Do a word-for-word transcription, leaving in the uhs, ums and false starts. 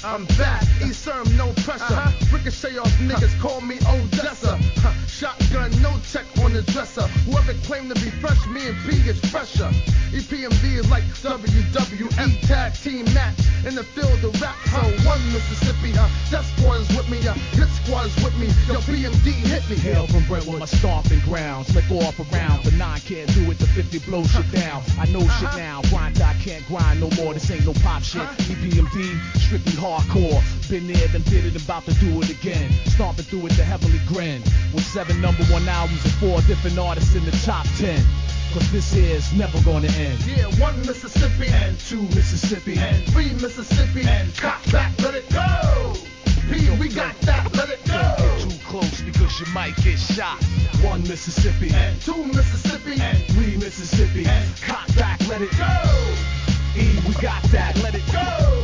I'm back, E-Serm, no pressure. Uh-huh. Ricochet off niggas, call me Odessa. Huh. Shotgun, no check on the dresser. Whoever claimed to be fresh, me and P is fresher. E P M D is like W W E tag team match in the field of rap. So one Mississippi, uh, Death Squad is with me, uh, Hit Squad is with me. Yo, P M D hit me. Hail from Brentwood, my stomping grounds. Slick off around, but nine can't do it. The fifty blow shit down. I know Uh-huh. shit now. Grind, I can't grind no more. This ain't no pop shit. Uh-huh. E P M D, strictly hardcore. Been there, then did it, about to do it again. Stomping through it, the heavenly grin. With seven number one albums and four different artists in the top ten. Cause this here's never gonna end. Yeah, one Mississippi And two Mississippi. and three Mississippi And cock back, let it go. P, we got that, let it Don't get go. too close because you might get shot. One Mississippi. And two Mississippi And three Mississippi. And Cock back, let it go. E, we got that, let it go.